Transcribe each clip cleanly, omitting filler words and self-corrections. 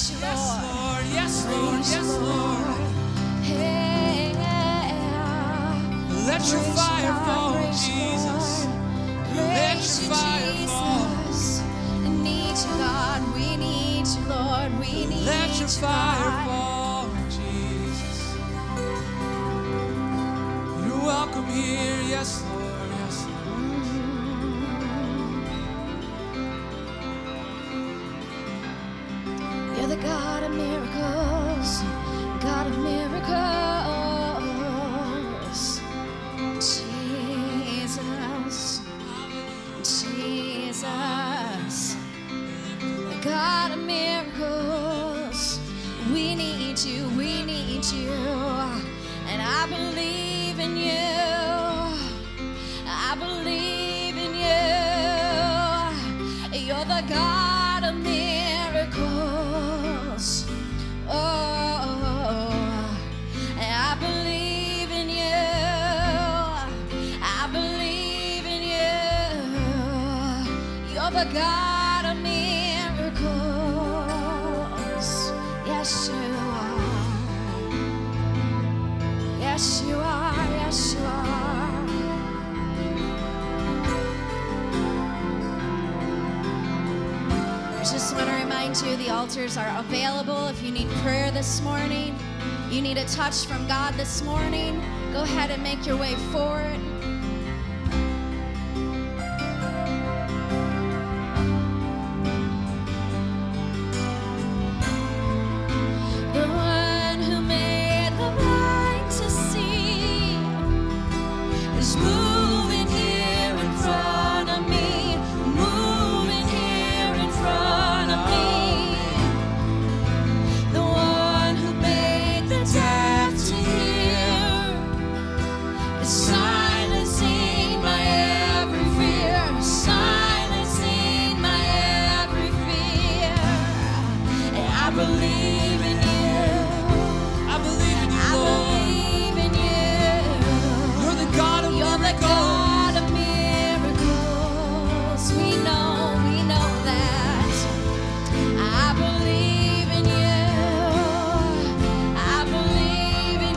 praise you, Lord. Yes, Lord. Yes, Lord. Hey, Let your fire fall, Jesus. Let your fire fall. We need you, God. We need you, Lord. We need you. Let your fire fall, Jesus. You're welcome here. Yes, Lord. Yes, Lord. You're the God of miracles, God of miracles. Jesus, Jesus, the God of miracles. We need you, we need you. And I believe in you. I believe in you. You're the God of miracles. Oh, I believe in you. I believe in you. You're the God of miracles. Yes, you are. Yes, you are. Yes, you are. I just want to remind you the altars are available if you need prayer this morning. You need a touch from God this morning. Go ahead and make your way forward. The one who made the blind to see is moving here in front of me, moving here in front of me. The one who made the deaf to hear is silencing my every fear, silencing my every fear. And I believe in you. I believe in you, I Lord. believe in you. You're the God of You're the miracles. God of miracles. We know that. I believe in you. I believe in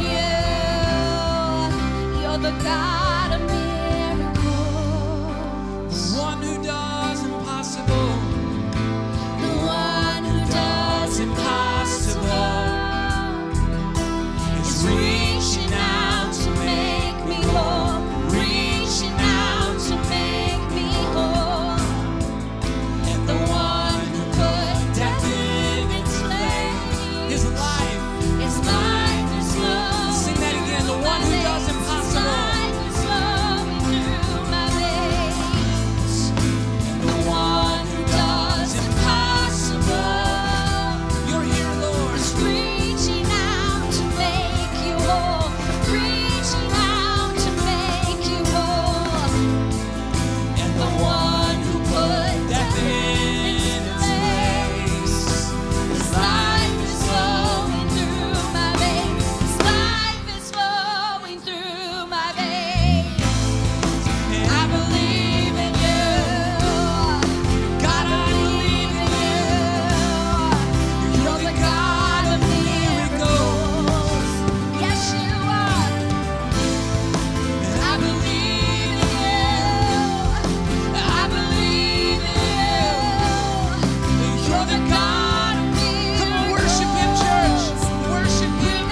you. You're the God of miracles. The one who does impossible. The one who does impossible is reaching out to make me whole, reaching out to make me whole. And the one who put death in its place, His life. his life is flowing. Sing that again. The one who does impossible. Life is flowing through my veins. The one who does impossible You're here, Lord. is reaching out to make you whole, reaching out to make you whole. And the one who put death in its place, his life is flowing through my veins. His life is flowing through my veins. I believe in you. God, I believe in you. You're the God of miracles. Yes, you are. And I believe in you. I believe in you. You're the God of miracles. Come on, worship Him, church. Worship We Him.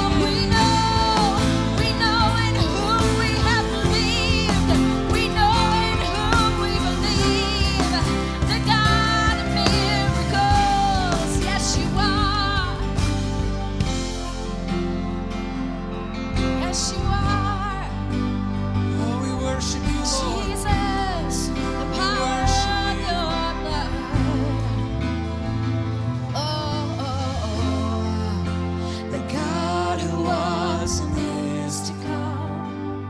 know in whom we have believed. We know in whom we believe. The God of miracles. Yes, you are. Yes, you are. Oh, we worship you, Lord. Jesus, the power of your blood. The God who was and is to come.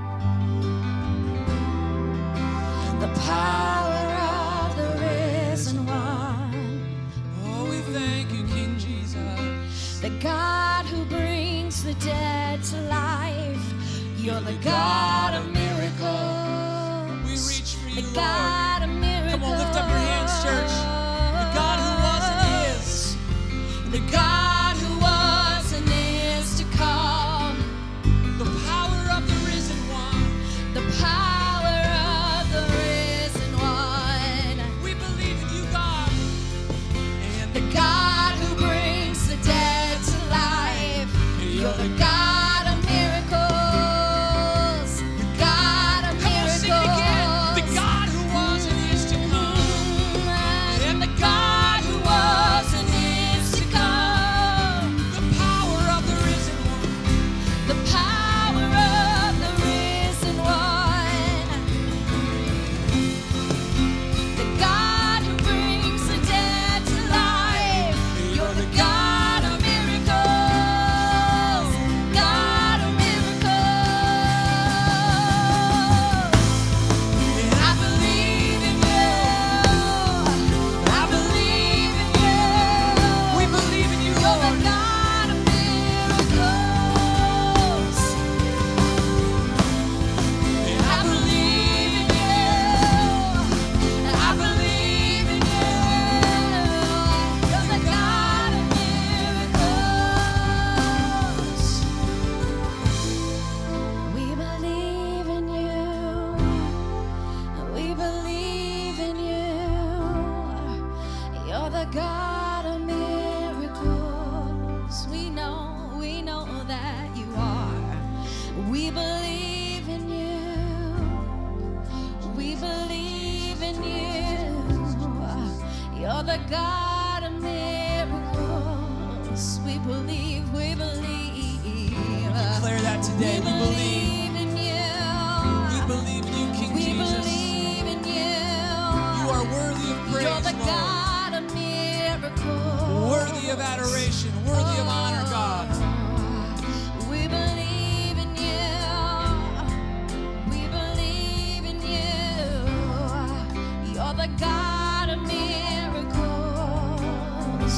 The power of the risen one. Oh, we thank you, King Jesus. The God who brings the dead to life. You're the God of miracles. We reach for you, The Lord. God of miracles. Come on, lift up your hands, church. The God who was and is. The God who was and is to come, the power of the risen one. the power of the risen one, We believe in you, God. And the God who brings the dead to life. You're the God of miracles, the God of come on, sing it again. The miracles. God who was and is to come. And the God who was and is to come, The power of the risen one. the power of the risen one, the God who brings the dead to life. You're the God of miracles, God of miracles. And I believe in you. I believe in you. We believe in you, You're the Lord. God of miracles. And I believe in you. I believe in you. You're the God of miracles. We believe in you. We believe in you. You're the God of miracles. We know that you are. We believe in you. We believe in you. You're the God of miracles. We believe, we believe. Declare that today. We believe. in We you. believe in you, King We Jesus. believe in you. You are worthy of praise, You're the Lord. God of miracles. Worthy of adoration, worthy of honor, God. We believe in you. We believe in you. You're the God of miracles.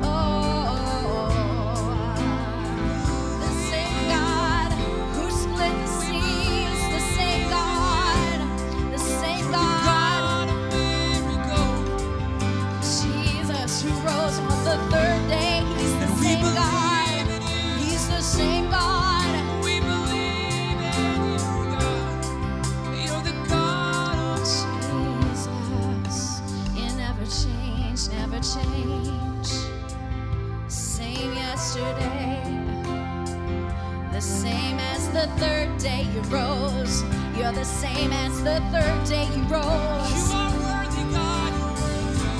The same God who split the seas, the same God, the same God. God of miracles. Jesus who rose on the third day, he's the And we same God. believe in you. He's the same God. We believe in you, God. You're the God of Jesus, you never change, never change. Same yesterday, the same as the third day you rose. You're the same as the third day you You rose. are worthy, God. You're worthy.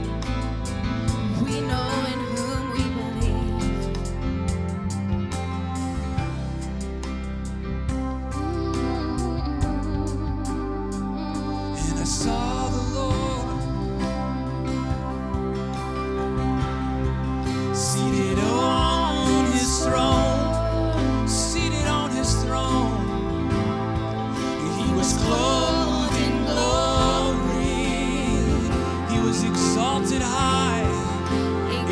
We know in whom we believe. And I saw the Lord seated on his throne, seated on his throne. He was clothed in glory. He was exalted high,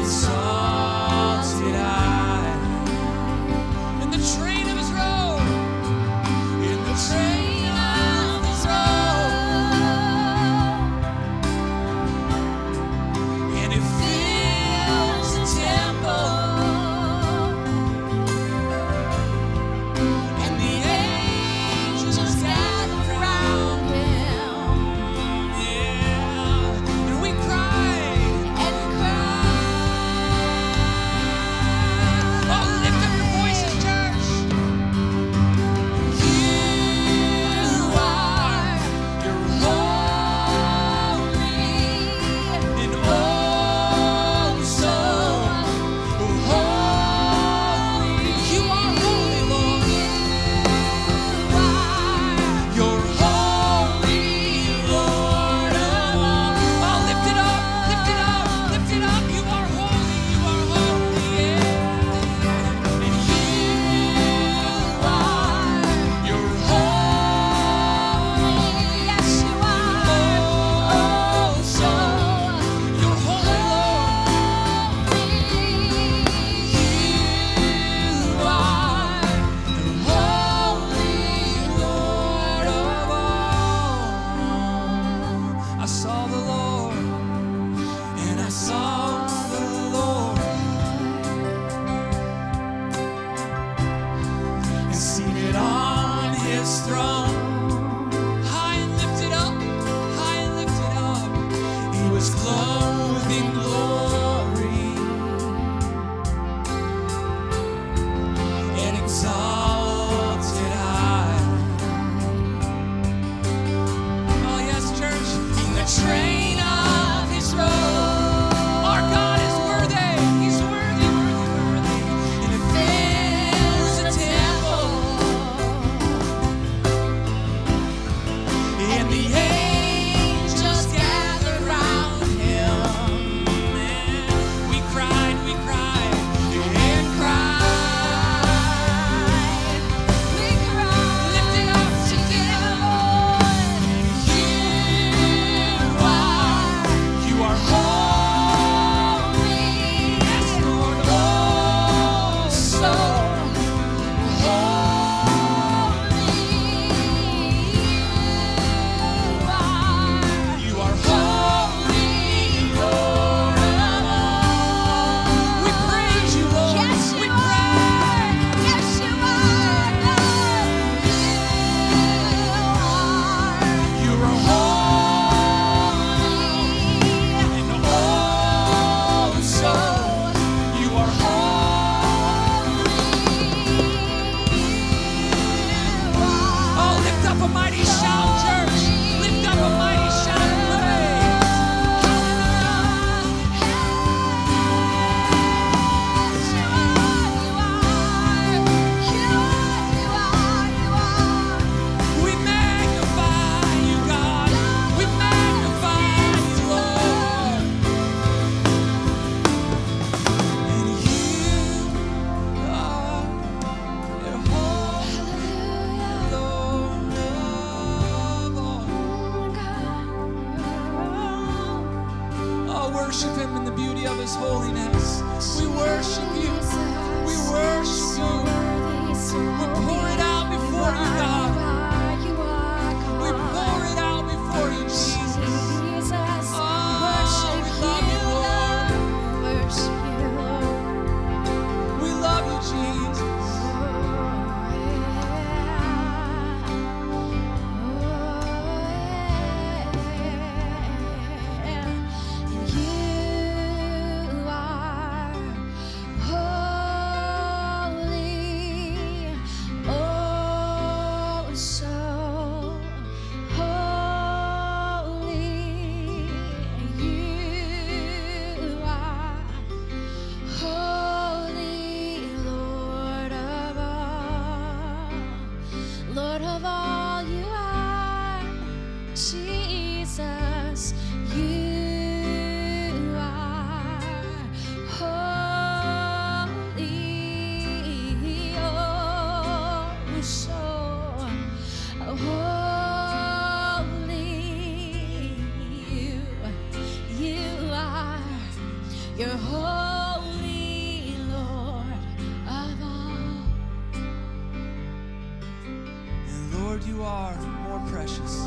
you are more precious.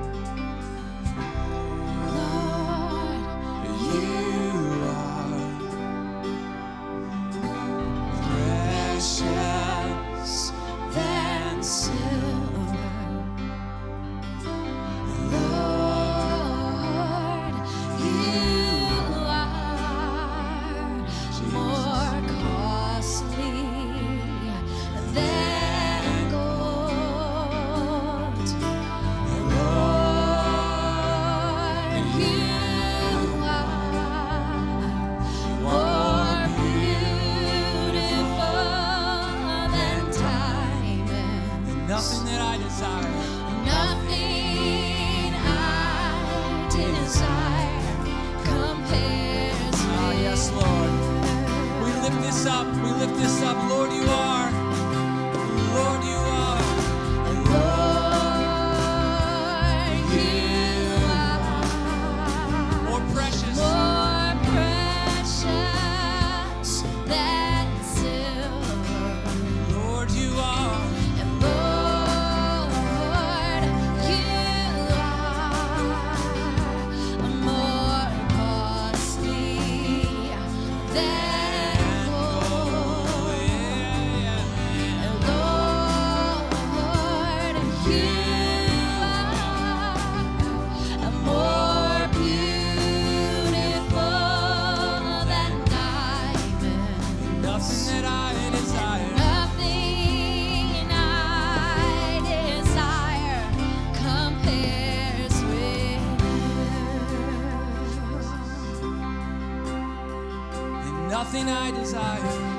Lord, You are precious than silver. Lord, you are more costly than gold. Lord, you are more beautiful than diamonds. nothing that I desire. Nothing I desire compares Ah, with yes, Lord. We lift this up. We lift this up. Lord, you are. Lord, you are. Lord, you are More precious. more precious than silver. Lord, you are. And Lord, you are more costly than gold. And Lord, you are more beautiful than diamonds. Nothing that I desire. Nothing I desire compares with you. And nothing I desire.